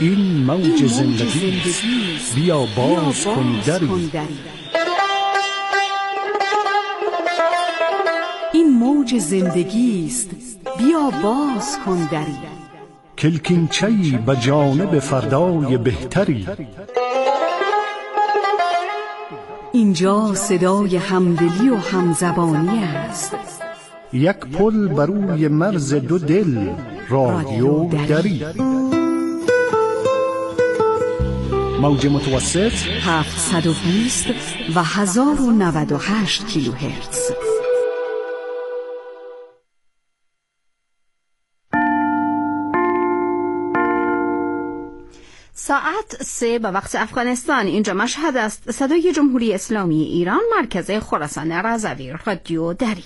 این موج زندگی، بیا باز کن دری. این موج زندگی است، بیا باز کن دری. کلکینچه‌ای به جانب فردای بهتری. اینجا صدای همدلی و همزبانی است. یک پل بر روی مرز دو دل، رادیو دری. موج متوسط 720 و 1098 کیلوهرتز. ساعت 3 به وقت افغانستان. اینجا مشهد است. صدای جمهوری اسلامی ایران، مرکز خراسان رضوی، رادیو دری.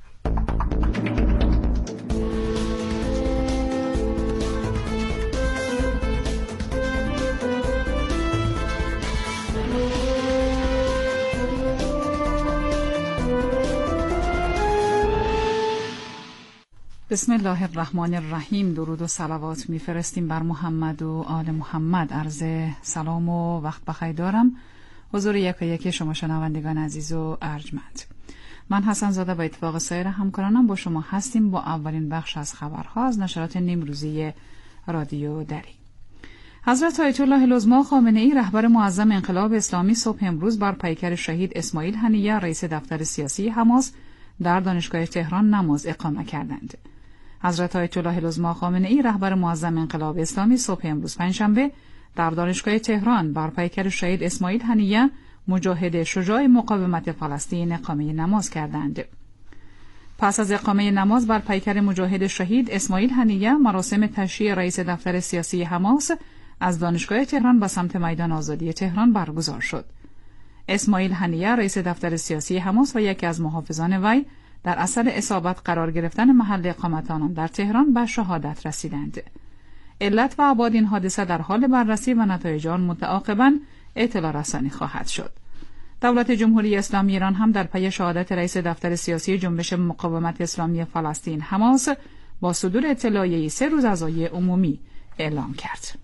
بسم الله الرحمن الرحیم. درود و صلوات میفرستیم بر محمد و آل محمد. عرض سلام و وقت بخیر دارم حضور یکی شما شنوندگان عزیز و ارجمند. من حسن زاده با اتفاق سایر همکارانم با شما هستیم با اولین بخش از خبرها از نشرات نیمروزی رادیو دری. حضرت آیت الله العظما خامنه‌ای رهبر معظم انقلاب اسلامی صبح امروز بر پیکر شهید اسماعیل هنیه رئیس دفتر سیاسی حماس در دانشگاه تهران نماز اقامه کردند. حضرت آیت الله العظما خامنه‌ای رهبر معظم انقلاب اسلامی صبح امروز پنجشنبه در دانشگاه تهران بر پیکر شهید اسماعیل هنیه مجاهد شجاع مقاومت فلسطین اقامه نماز کردند. پس از اقامه نماز بر پیکر مجاهد شهید اسماعیل هنیه، مراسم تشییع رئیس دفتر سیاسی حماس از دانشگاه تهران به سمت میدان آزادی تهران برگزار شد. اسماعیل هنیه رئیس دفتر سیاسی حماس و یکی از محافظان وی در اثر اصابت قرار گرفتن محل اقامت آنان در تهران به شهادت رسیدند. علت و ابعاد این حادثه در حال بررسی و نتایج آن متعاقباً اطلاع رسانی خواهد شد. دولت جمهوری اسلامی ایران هم در پی شهادت رئیس دفتر سیاسی جنبش مقاومت اسلامی فلسطین حماس با صدور اطلاعیه‌ای 3 روز عزای عمومی اعلام کرد.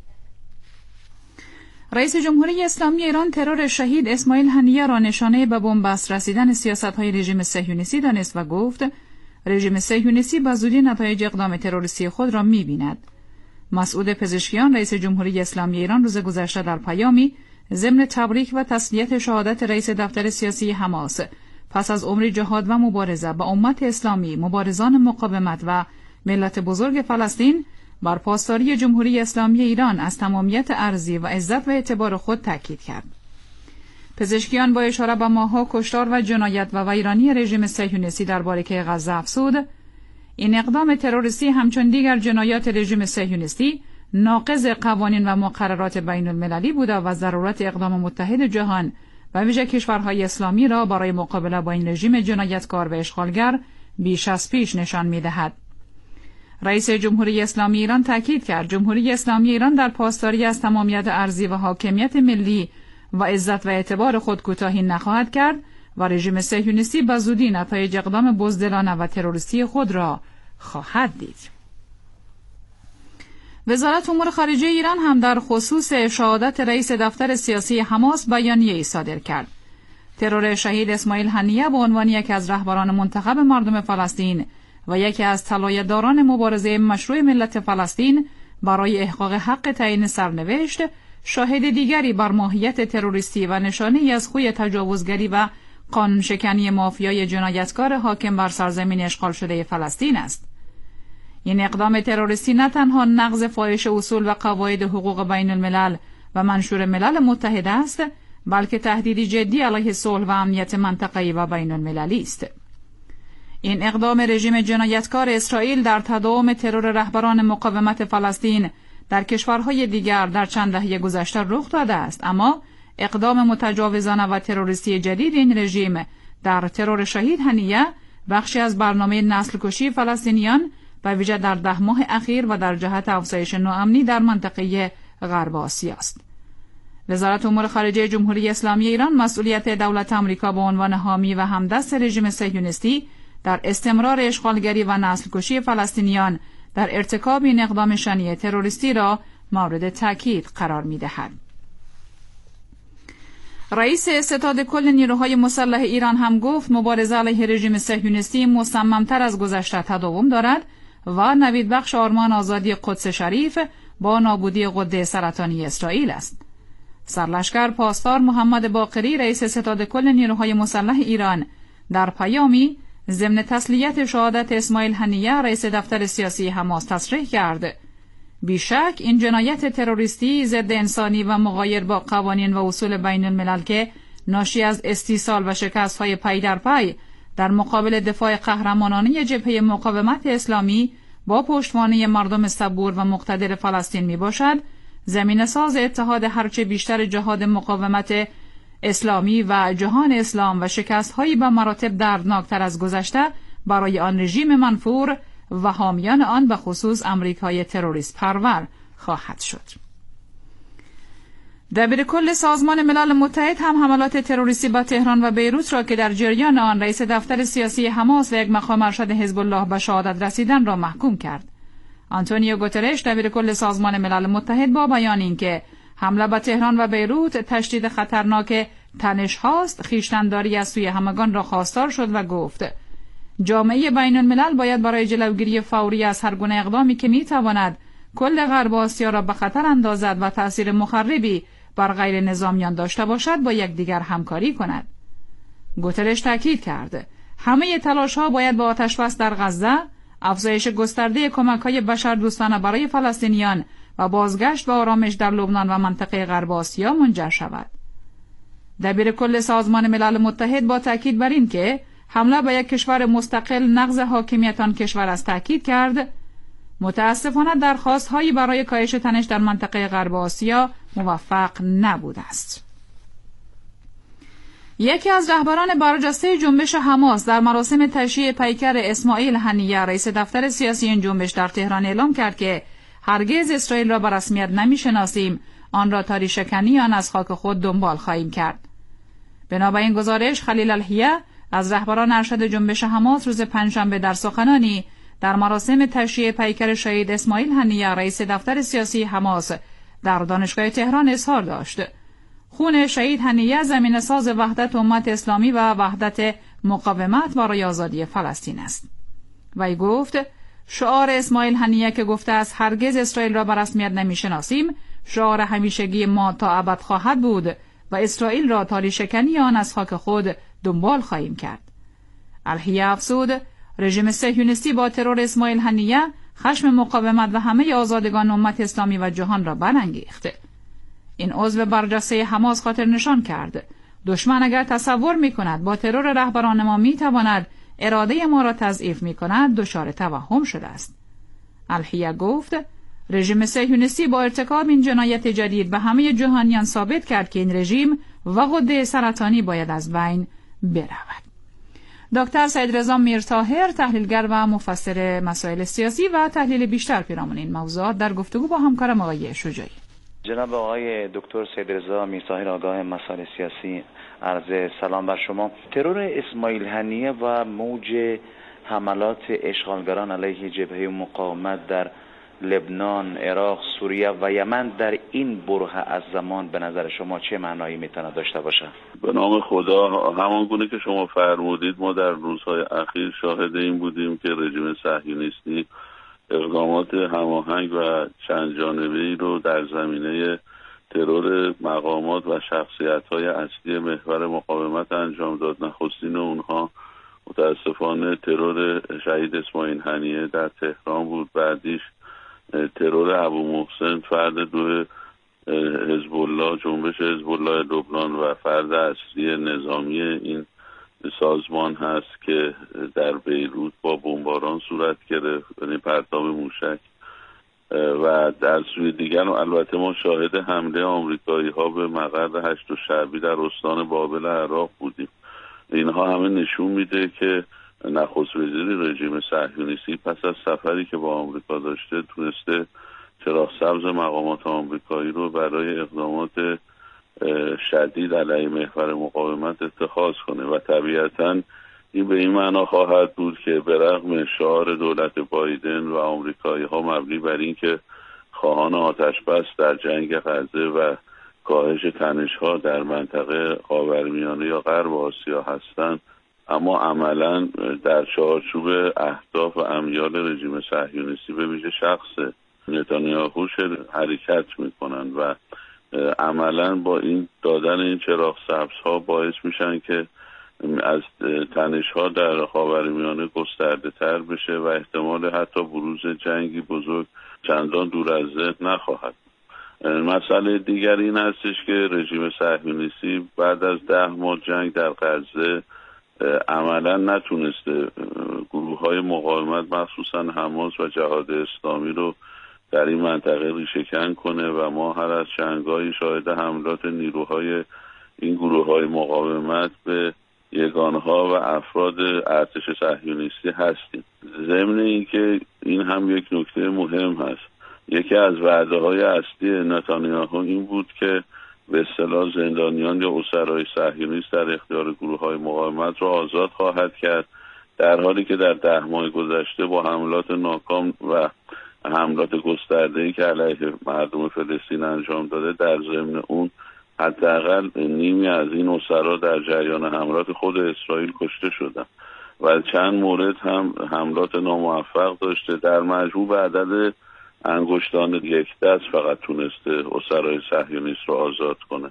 رئیس جمهوری اسلامی ایران ترور شهید اسماعیل هنیه را نشانه به بنبست رسیدن سیاست‌های رژیم صهیونیستی دانست و گفت رژیم صهیونیستی به زودی نتایج اقدام تروریستی خود را می‌بیند. مسعود پزشکیان رئیس جمهوری اسلامی ایران روز گذشته در پیامی ضمن تبریک و تسلیت شهادت رئیس دفتر سیاسی حماس پس از عمری جهاد و مبارزه با امت اسلامی، مبارزان مقاومت و ملت بزرگ فلسطین بر پاسداری جمهوری اسلامی ایران از تمامیت ارضی و عزت و اعتبار خود تاکید کرد. پزشکیان با اشاره به ماه‌ها کشتار و جنایت و ویرانی رژیم صهیونیستی در باریکه غزه افزود این اقدام تروریستی همچون دیگر جنایات رژیم صهیونیستی ناقض قوانین و مقررات بین المللی بوده و ضرورت اقدام متحد جهان و ویژه کشورهای اسلامی را برای مقابله با این رژیم جنایتکار و اشغالگر بیش از پیش نشان می‌دهد. رئیس جمهوری اسلامی ایران تاکید کرد جمهوری اسلامی ایران در پاسداری از تمامیت ارضی و حاکمیت ملی و عزت و اعتبار خود کوتاهی نخواهد کرد و رژیم صهیونیستی به زودی نتایج اقدام بزدلانه و تروریستی خود را خواهد دید. وزارت امور خارجه ایران هم در خصوص شهادت رئیس دفتر سیاسی حماس بیانیه‌ای صادر کرد. ترور شهید اسماعیل هنیه به عنوان یکی از رهبران منتخب مردم فلسطین و یکی از طلایه‌داران مبارزه مشروع ملت فلسطین برای احقاق حق تعیین سرنوشت، شاهد دیگری بر ماهیت تروریستی و نشانه‌ای از خوی تجاوزگری و قانون شکنی مافیای جنایتکار حاکم بر سرزمین اشغال شده فلسطین است. این اقدام تروریستی نه تنها نقض فاحش اصول و قواعد حقوق بین الملل و منشور ملل متحد است، بلکه تهدیدی جدی علیه صلح و امنیت منطقه‌ای و بین المللی است. این اقدام رژیم جنایتکار اسرائیل در تداوم ترور رهبران مقاومت فلسطین در کشورهای دیگر در چند دهه گذشته رخ داده است، اما اقدام متجاوزانه و تروریستی جدید این رژیم در ترور شهید هنیه بخشی از برنامه نسل کشی فلسطینیان و ویژه در 10 ماه اخیر و در جهت افزایش ناامنی در منطقه غرب آسیا است. وزارت امور خارجه جمهوری اسلامی ایران مسئولیت دولت آمریکا به عنوان حامی و همدست رژیم صهیونیستی در استمرار اشغالگری و نسل کشی فلسطینیان در ارتکاب این اقدام شنیع تروریستی را مورد تاکید قرار می‌دهد. رئیس ستاد کل نیروهای مسلح ایران هم گفت مبارزه علیه رژیم صهیونیستی مصمم‌تر از گذشته تداوم دارد و نویدبخش آرمان آزادی قدس شریف با نابودی غده سرطانی اسرائیل است. سرلشکر پاسدار محمد باقری رئیس ستاد کل نیروهای مسلح ایران در پیامی ضمن تسلیت شهادت اسماعیل هنیه رئیس دفتر سیاسی حماس تصریح کرد بیشک این جنایت تروریستی ضد انسانی و مغایر با قوانین و اصول بین الملل که ناشی از استیصال و شکست‌های پی در پی در مقابل دفاع قهرمانانه جبهه مقاومت اسلامی با پشتوانه مردم صبور و مقتدر فلسطین می باشد، زمینه ساز اتحاد هرچه بیشتر جهاد مقاومت اسلامی و جهان اسلام و شکست‌هایی به مراتب دردناکتر از گذشته برای آن رژیم منفور و حامیان آن به خصوص امریکای تروریست پرور خواهد شد. دبیرکل سازمان ملل متحد هم حملات تروریستی به تهران و بیروت را که در جریان آن رئیس دفتر سیاسی حماس و یک مقام ارشد حزب الله به شهادت رسیدن را محکوم کرد. آنتونیو گوترش دبیرکل سازمان ملل متحد با بیان اینکه حمله به تهران و بیروت تشدید خطرناک تنش هاست، خویشتن‌داری از سوی همگان را خواستار شد و گفت جامعه بین الملل باید برای جلوگیری فوری از هر گونه اقدامی که میتواند کل غرب آسیا را به خطر اندازد و تأثیر مخربی بر غیر نظامیان داشته باشد با یکدیگر همکاری کند. گوترش تاکید کرد همه تلاش‌ها باید با آتش‌بس در غزه، افزایش گسترده کمک‌های بشردوستانه برای فلسطینیان و بازگشت به آرامش در لبنان و منطقه غرب آسیا منجر شود. دبیرکل سازمان ملل متحد با تاکید بر این که حمله به یک کشور مستقل نقض حاکمیت آن کشور است تاکید کرد متاسفانه درخواست‌هایی برای کاهش تنش در منطقه غرب آسیا موفق نبوده است. یکی از رهبران برجسته جنبش حماس در مراسم تشییع پیکر اسماعیل هنیه رئیس دفتر سیاسی این جنبش در تهران اعلام کرد که هرگز اسرائیل را به رسمیت نمی‌شناسیم، آن را تا ریشه‌کنی آن از خاک خود دنبال خواهیم کرد. بنابراین گزارش خلیل الحیه از رهبران ارشد جنبش حماس روز پنجشنبه در سخنانی در مراسم تشییع پیکر شهید اسماعیل هنیه رئیس دفتر سیاسی حماس در دانشگاه تهران اظهار داشت خون شهید هنیه زمینه ساز وحدت امت اسلامی و وحدت مقاومت برای آزادی فلسطین است. وی گفت شعار اسماعیل هنیه که گفته است هرگز اسرائیل را به رسمیت نمی‌شناسیم شعار همیشگی ما تا ابد خواهد بود و اسرائیل را تا ریشه‌کنی آن از خاک خود دنبال خواهیم کرد. الحیه افزود رژیم صهیونیستی با ترور اسماعیل هنیه خشم مقاومت و همه آزادگان امت اسلامی و جهان را برانگیخت. این عضو برجسته حماس خاطر نشان کرد دشمن اگر تصور می‌کند با ترور رهبران ما می‌تواند اراده ما را تضعیف می‌کند دچار توهم شده است. الحیه گفت رژیم صهیونیستی با ارتکاب این جنایت جدید به همه جهانیان ثابت کرد که این رژیم و غده سرطانی باید از بین برود. دکتر سید رضا میرطاهر تحلیلگر و مفسر مسائل سیاسی و تحلیل بیشتر پیرامون این موضوعات در گفتگو با همکارم آقای شجاعی. جناب آقای دکتر سید رضا میرطاهر آگاه مسائل سیاسی، عرض سلام بر شما. ترور اسماعیل هنیه و موج حملات اشغالگران علیه جبهه مقاومت در لبنان، عراق، سوریه و یمن در این بره از زمان به نظر شما چه معنایی میتونه داشته باشه؟ به نام خدا، همان گونه که شما فرمودید ما در روزهای اخیر شاهد این بودیم که رژیم صهیونیستی اقدامات هماهنگ و چند جانبه‌ای رو در زمینه ترور مقامات و شخصیت‌های اصلی محور مقاومت انجام داد. نخستین اونها متاسفانه ترور شهید اسماعیل هنیه در تهران بود، بعدیش ترور ابو محسن فرد دو حزب الله، جنبش حزب الله لبنان و فرد اصلی نظامی این سازمان هست که در بیروت با بمباران صورت گرفت، یعنی پرتاب موشک. و در سوی دیگر البته ما شاهد حمله آمریکایی ها به مقر هشت شعبی در استان بابل عراق بودیم. اینها همه نشون میده که نخست وزیر رژیم صهیونیستی پس از سفری که با آمریکا داشته تونسته چراغ سبز مقامات آمریکایی رو برای اقدامات شدید علیه محور مقاومت اتخاذ کنه و طبیعتاً این به این معنا خواهد بود که به رغم شعار دولت بایدن و آمریکایی ها مبنی بر این که خواهان آتش بس در جنگ غزه و کاهش تنش‌ها در منطقه خاورمیانه یا غرب آسیا هستند، اما عملاً در چارچوب اهداف و امیال رژیم صهیونیستی به ویژه شخص نتانیاهو حرکت میکنن و عملاً با این دادن این چراغ سبزها باعث میشن که از تنش‌ها در خاورمیانه گسترده تر بشه و احتمال حتی بروز جنگی بزرگ چندان دور از ذهن نخواهد. مسئله دیگر این هستش که رژیم صهیونیستی بعد از 10 ماه جنگ در غزه عملا نتونسته گروه‌های مقاومت مخصوصا حماس و جهاد اسلامی رو در این منطقه ریشه‌کن کنه و ما هر از چندگاهی شاهد حملات نیروهای این گروه‌های مقاومت به یگانها و افراد ارتش صهیونیستی هستیم. ضمن اینکه این هم یک نکته مهم هست، یکی از وعده‌های اصلی نتانیاهو این بود که به اصطلاح زندانیان یا اسرای صهیونیست در اختیار گروه‌های مقاومت را آزاد خواهد کرد، در حالی که در 10 ماه گذشته با حملات ناکام و حملات گسترده‌ای که علیه مردم فلسطین انجام داده، در ضمن اون حداقل نیمی از این اسرا در جریان حملات خود اسرائیل کشته شدند و چند مورد هم حملات ناموفق داشته. در مجموع به عدد انگشتان یک دست فقط تونسته اسرای صهیونیست رو آزاد کنه.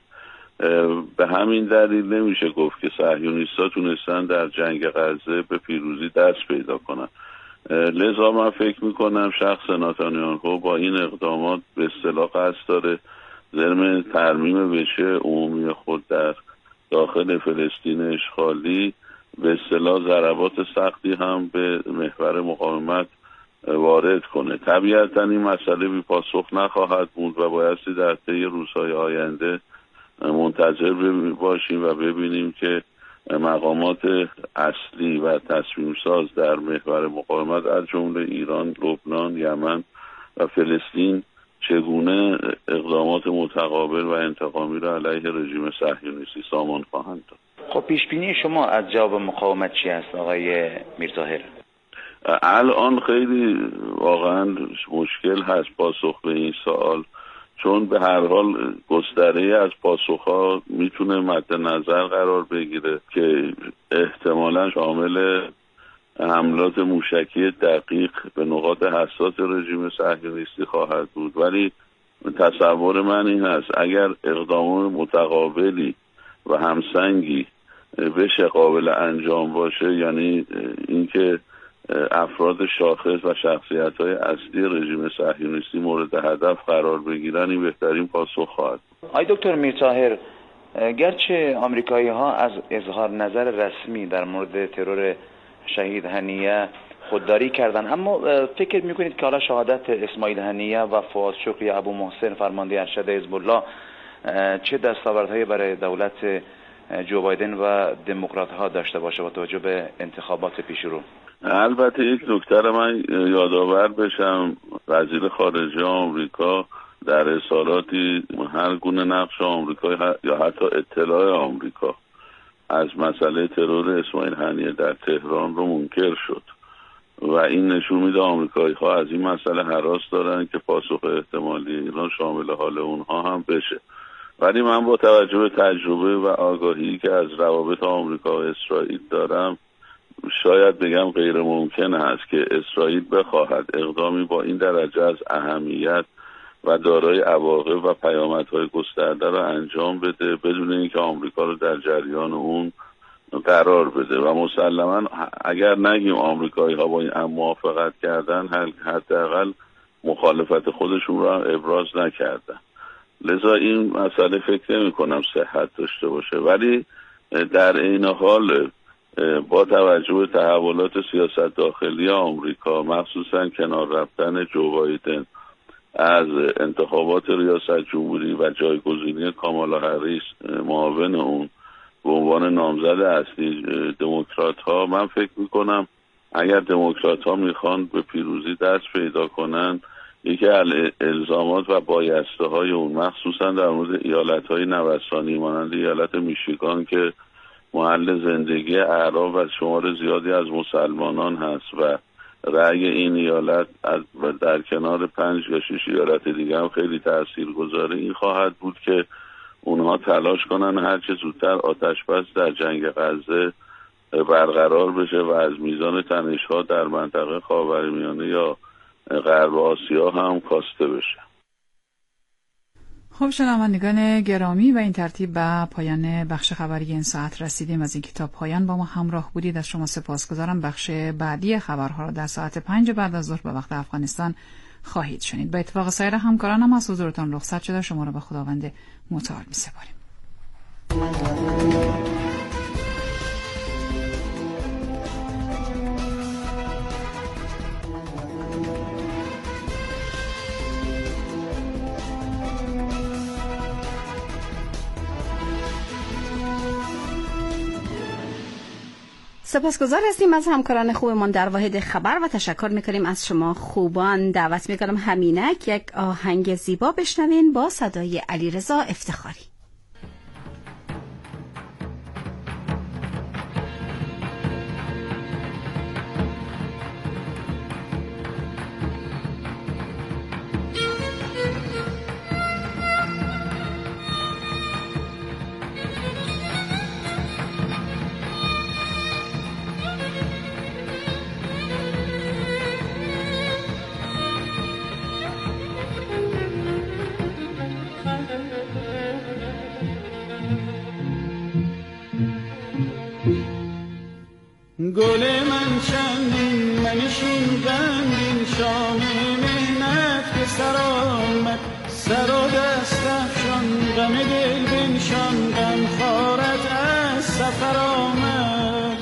به همین دلیل نمیشه گفت که صهیونیست‌ها تونستن در جنگ غزه به پیروزی دست پیدا کنن. لذا من فکر میکنم شخص نتانیاهو با این اقدامات به اصطلاح قصد داره ضمن ترمیم وجه عمومی خود در داخل فلسطین اشغالی به اصطلاح ضربات سختی هم به محور مقاومت وارد کنه. طبیعتا این مسئله بی پاسخ نخواهد بود و بایستی در طی روزهای آینده منتظر باشیم و ببینیم که مقامات اصلی و تصمیم ساز در محور مقاومت از جمله ایران، لبنان، یمن و فلسطین چگونه اقدامات متقابل و انتقامی را علیه رژیم صهیونیستی سامان خواهند داد. خب پیشبینی شما از جواب مقاومت چی است آقای میرظاهر؟ الان خیلی واقعا مشکل هست پاسخ به این سوال، چون به هر حال گستره از پاسخها میتونه مد نظر قرار بگیره که احتمالا شامل حملات موشکی دقیق به نقاط حساس رژیم صهیونیستی خواهد بود، ولی تصور من این هست اگر اقدام متقابلی و همسنگی بشه قابل انجام باشه، یعنی اینکه افراد شاخص و شخصیت‌های اصلی رژیم صهیونیستی مورد هدف قرار بگیرن، این بهترین پاسخ خواهد. آقای دکتر میرظاهر، گرچه آمریکایی‌ها از اظهار نظر رسمی در مورد ترور شهید هنیه خودداری کردن، اما فکر میکنید که حالا شهادت اسماعیل هنیه و فؤاد شکری ابو محسن فرمانده ارشد حزب الله چه دستاوردهایی برای دولت جو بایدن و دموکرات‌ها داشته باشه با توجه به انتخابات پیش رو؟ البته یک نکته را من یادآور بشم، وزیر خارجه آمریکا در رسالاتی هر گونه نقش آمریکا یا حتی اطلاع آمریکا از مسئله ترور اسماعیل هنیه در تهران رو منکر شد و این نشون میده آمریکایی‌ها از این مسئله هراس دارن که پاسخ احتمالی ایران شامل حال اونها هم بشه. ولی من با توجه به تجربه و آگاهی که از روابط آمریکا و اسرائیل دارم شاید بگم غیر ممکن است که اسرائیل بخواهد اقدامی با این درجه از اهمیت و دارای عواقب و پیامدهای گسترده را انجام بده بدون اینکه آمریکا رو در جریان اون قرار بده. و مسلما اگر نگیم آمریکایی‌ها با این موافقت کردن، حداقل مخالفت خودشون را ابراز نکردن. لذا این مسئله فکر نمی‌کنم صحت داشته باشه. ولی در این حال با توجه به تحولات سیاست داخلی آمریکا، مخصوصا کنار رفتن جو بایدن از انتخابات ریاست جمهوری و جایگزینی کامالا هریس معاون اون به عنوان نامزد اصلی دموکرات ها، من فکر میکنم اگر دموکرات ها میخوان به پیروزی دست پیدا کنن، یکی از الزامات و بایسته های اون مخصوصا در مورد ایالت های نوسانی مانند ایالت میشیگان که محل زندگی اعراب و شمار زیادی از مسلمانان هست و رأی این ایالت در کنار 5 یا 6 ایالت دیگه هم خیلی تاثیرگذاره. این خواهد بود که اونها تلاش کنن هر چه زودتر آتش بس در جنگ غزه برقرار بشه و از میزان تنش‌ها در منطقه خاورمیانه یا غرب آسیا هم کاسته بشه. خب شنوندگان گرامی، و این ترتیب به پایان بخش خبری این ساعت رسیدیم. از این کتاب پایان با ما همراه بودید از شما سپاسگزارم. بخش بعدی خبرها را در ساعت 5 بعد از ظهر به وقت افغانستان خواهید شنید. به اتفاق سایر همکارانم از حضورتان رخصت شده، شما را به خداوند متعال می‌سپاریم. سپاسگزار هستیم از همکاران خوبمان در واحد خبر و تشکر میکنیم از شما خوبان. دعوت میکنم همینک یک آهنگ زیبا بشنوین با صدای علیرضا افتخاری. گل من چندین منشین غمگین شام مهنت که سر آمد سر و دست افشان غم دل بنشان غم خارت از سفر آمد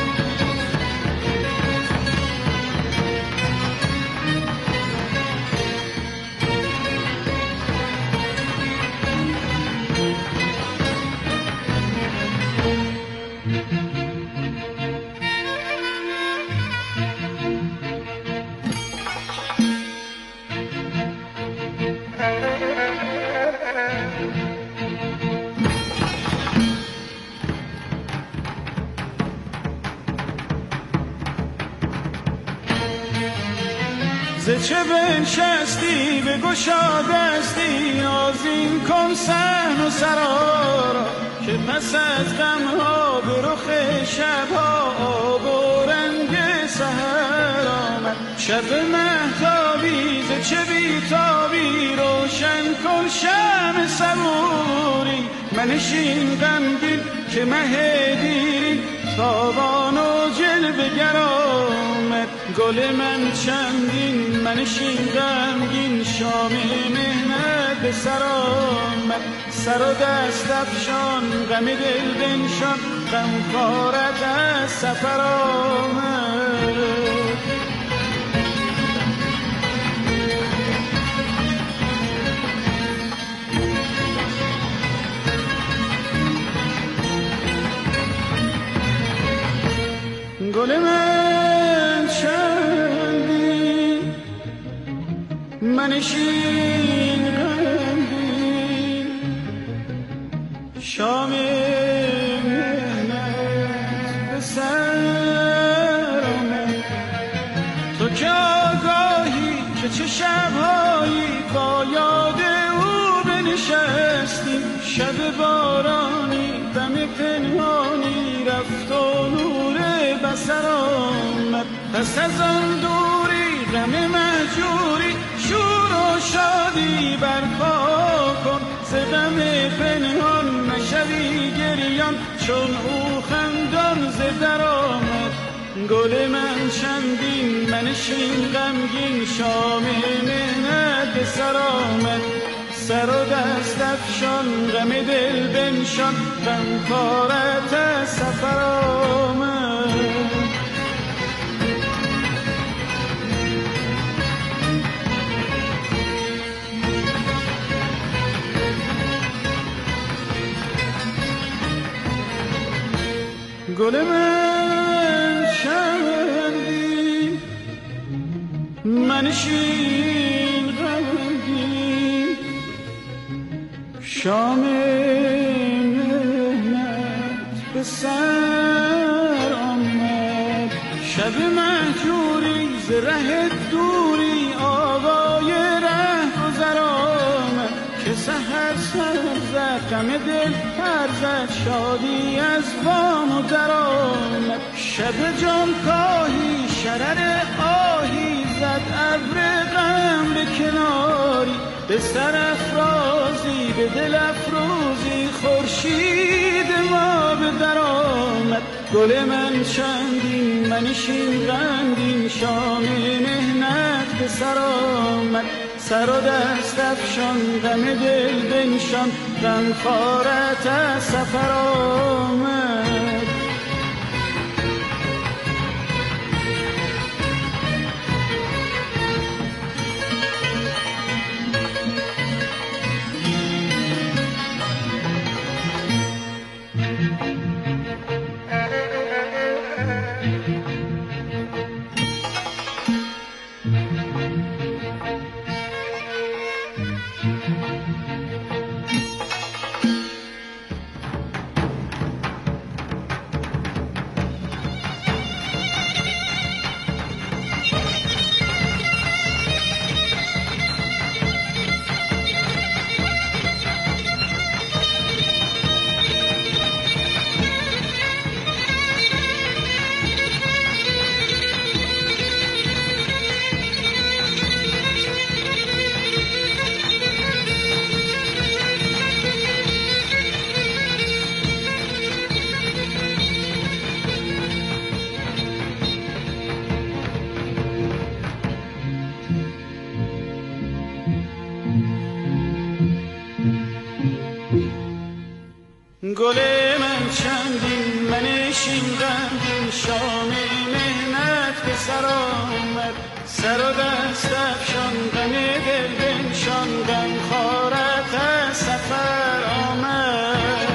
ز چه بنشستی بگشا دستی آذین کن صحن و سرا را که پس از غمها به رخ شبها آب و رنگ سحر آمد شب مهتابی ز چه بیتابی روشن کن شمع صبوری منشین غمگین که مه دیرین تابان و جلوه گر آمد گل من چندین منشین غمگین شام مهنت به سر آمد سر و دست افشان غم دل بنشان غم خارت از سفر آمد گل من چندین منشین غمگین شام مهنت به سر آمد تو که آگاهی که چه شبهایی با یاد او بنشستی شب بارانی دم پنهانی رفت و نور بسر آمد پس از آن دوری غم مهجوری شور و شادی برپا کن ز غم پنهان نشوی گریان چون او خندان ز در آمد گل من چندین منشین غمگین شام مهنت به سر آمد سر و دست افشان غم دل بنشان غم خارت از سفر آمد گل من چندین منشین غمگین شام مهنت به سر آمد شب مهجوری به ره دوری آوای ره گذر آمد که سحر سر زد غم دل پر زد شادی از وام و در آمد شب جان کاهی شرر آهی زد ابر غم به کناری به سر افرازی به دل افروزی خورشید ما به در آمد گل من چندین منشین غمگین شام مهنت به سر آمد سر و دست افشان غم دل بنشان غم خارت از سفر آمد گل من چندین منشین غمگین شام مهنت به سر آمد سر و دست افشان غم دل بنشان غم خارت از سفر آمد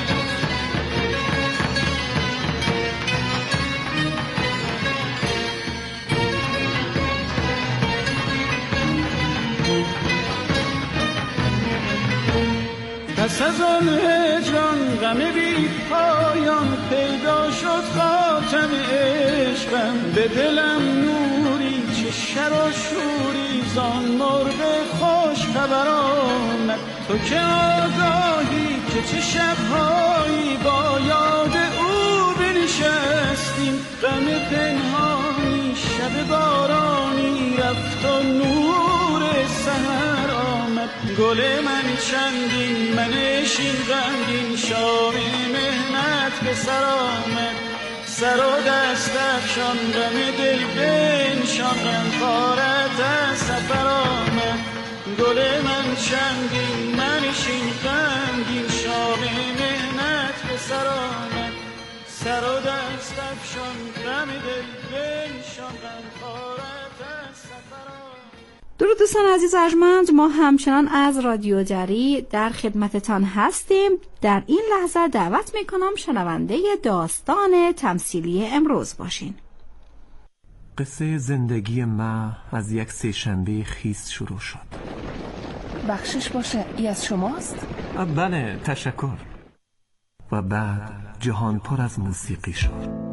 پس از آن هجران غم بی پایان پیدا شد خاتم عشقم به دلم نوری چه شر و شوری زان مرغ خوش خبر آمد تو که آگاهی که چه شبهایی با یاد او بنشستیم غم پنهانی شب بارانی رفت و نور سحر آمد گل من چندین منشین غمگین شام مهنت به سر آمد سر و دست افشان غم دل بنشان غم خارت از سفر آمد گل من چندین منشین غمگین شام مهنت به سر آمد سر و دست افشان غم دل بنشان غم خارت از سفر آمد. درود دوستان عزیز ارجمند، ما همچنان از رادیو دری در خدمتتان هستیم. در این لحظه دعوت میکنم شنونده داستان تمثیلی امروز باشین. قصه زندگی ما از یک سه‌شنبه خیس شروع شد. بخشش باشه، ای از شماست؟ بله، تشکر. و بعد جهان پر از موسیقی شد.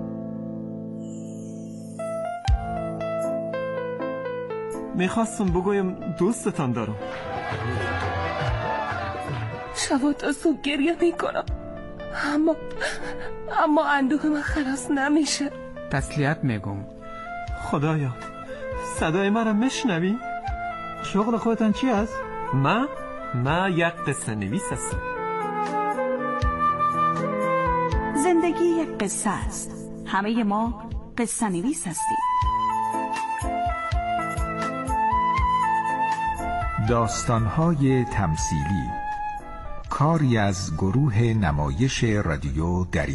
میخواستم بگویم دوستتان دارم. شب تا صبح گریه میکنم اما اندوه من خلاص نمیشه. تسلیت میگم. خدایا صدای من رو میشنوی؟ شغل خودتان چی است؟ من یک قصه نویس هستم. زندگی یک قصه است. همه ما قصه نویس هستیم. داستان‌های تمثیلی، کاری از گروه نمایش رادیو دری.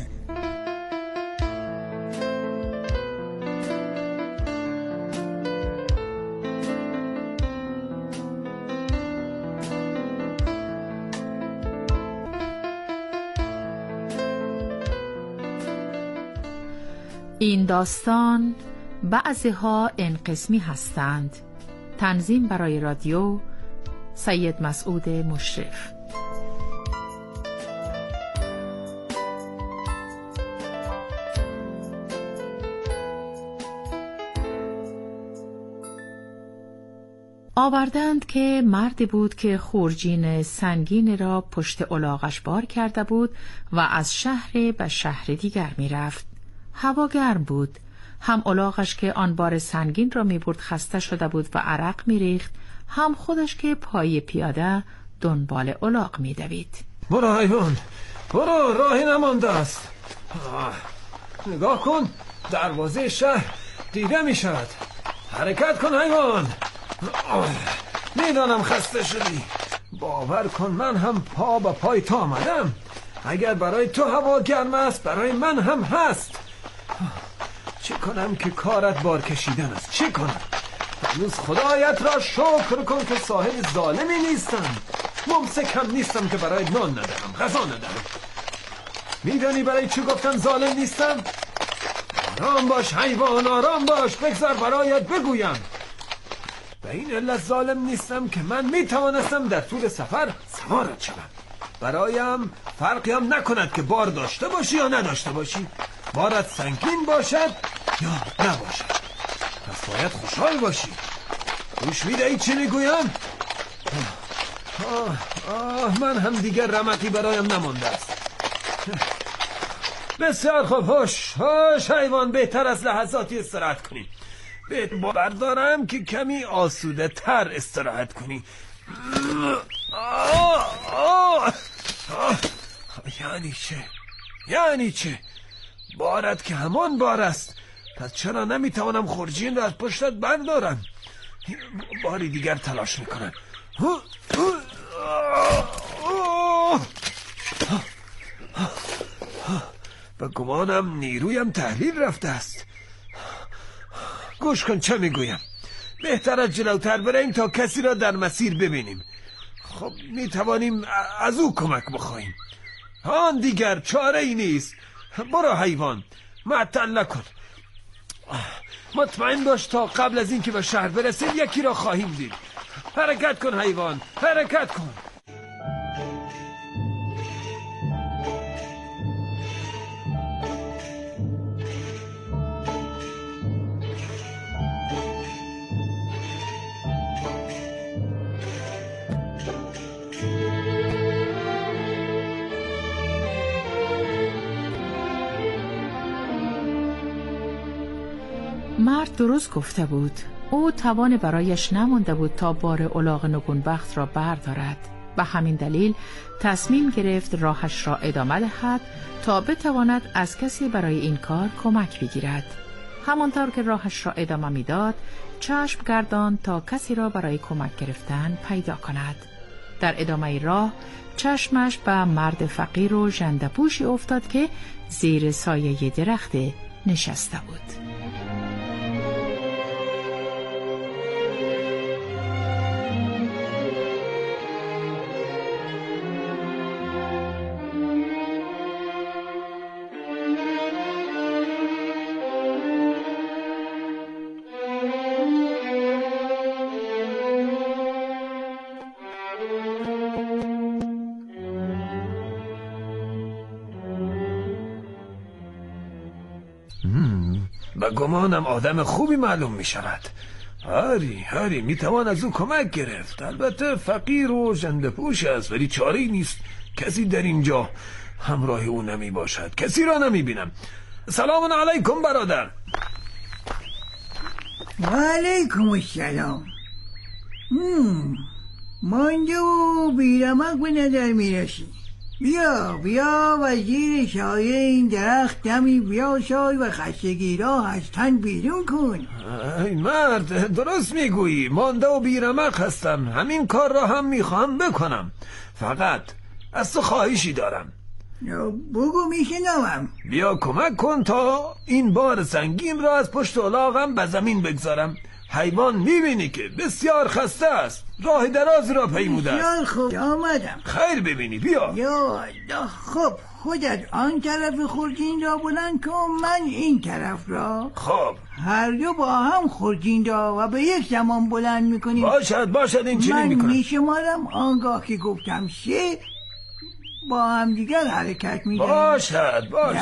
این داستان بعضی‌ها انقسمی هستند. تنظیم برای رادیو سید مسعود مشرف. آوردند که مردی بود که خورجین سنگین را پشت الاغش بار کرده بود و از شهر به شهر دیگر می رفت. هوا گرم بود. هم الاغش که آن بار سنگین را می برد خسته شده بود و عرق می ریخت، هم خودش که پای پیاده دنبال الاغ می دوید. برو حیوان، برو، راهی نمانده است. نگاه کن، دروازه شهر دیده می شود. حرکت کن حیوان. میدانم خسته شدی، باور کن من هم پا به پای تو آمدم. اگر برای تو هوا گرم است، برای من هم هست. چه کنم که کارت بار کشیدن است؟ چه کنم؟ هنوز خدایت را شکر کن که صاحب ظالمی نیستم. ممسکم نیستم که برای نان ندارم، غذا ندارم. میدانی برای چه گفتم ظالم نیستم؟ آرام باش حیوان، آرام باش، بگذار برایت بگویم. به این علت ظالم نیستم که من میتوانستم در طول سفر سوارت شوم. برایم فرقی هم نکند که بار داشته باشی یا نداشته باشی، بارت سنگین باشد یا نباشد. پس باید خوشحال باشی. گوش میدهی چی میگویم؟ من هم دیگر رمقی برایم نمانده است. بسیار خوب، هوش حیوان، بهتر از لحظاتی استراحت کنی. بهت باور دارم که کمی آسوده تر استراحت کنی. یعنی چه؟ بارت که همان بار است، پس چرا نمیتوانم خورجین را از پشتت بردارم؟ باری دیگر تلاش میکنم. و گمانم نیرویم تحلیل رفته است. گوش کن چه میگویم. بهتر از جلوتر بریم تا کسی را در مسیر ببینیم. خب میتوانیم از او کمک بخواهیم. آن دیگر چاره ای نیست. برو حیوان، معطل نکن. مطمئن باش تا قبل از اینکه به شهر برسیم یکی را خواهیم دید. حرکت کن حیوان، حرکت کن. مرد درست گفته بود. او توان برایش نمانده بود تا بار الاغ نگونبخت را بردارد. به همین دلیل تصمیم گرفت راهش را ادامه دهد تا بتواند از کسی برای این کار کمک بگیرد. همانطور که راهش را ادامه میداد، چشم گرداند تا کسی را برای کمک گرفتن پیدا کند. در ادامه راه چشمش به مرد فقیر و ژنده‌پوشی افتاد که زیر سایه درخت نشسته بود. به گمانم آدم خوبی معلوم می شود. هری می توان از او کمک گرفت. البته فقیر و ژنده‌پوش است، ولی چاره‌ای نیست. کسی در اینجا همراه او نمی باشد. کسی را نمی بینم. سلام علیکم برادر. و علیکم السلام. مانده و بیرمک به نظر می رسی. بیا و زیر سایه این درخت دمی بیاسای و خستگی را از تن بیرون کن. ای مرد، درست میگویی. مانده و بیرمق هستم. همین کار را هم میخواهم بکنم. فقط از تو خواهشی دارم. بگو میشنوم. بیا کمک کن تا این بار سنگین را از پشت الاغم به زمین بگذارم. حیوان میبینی که بسیار خسته است. راه دراز را پیموده است. بسیار خوب، آمدم. خیر ببینی، بیا. خب خودت آن طرف خورجین را بلند کن، من این طرف را. خب هر دو با هم خورجین را و به یک زمان بلند میکنیم. باشد این چنین میکنم. من میشمارم، آنگاه که گفتم 3 با هم دیگر حرکت میکنیم. باشد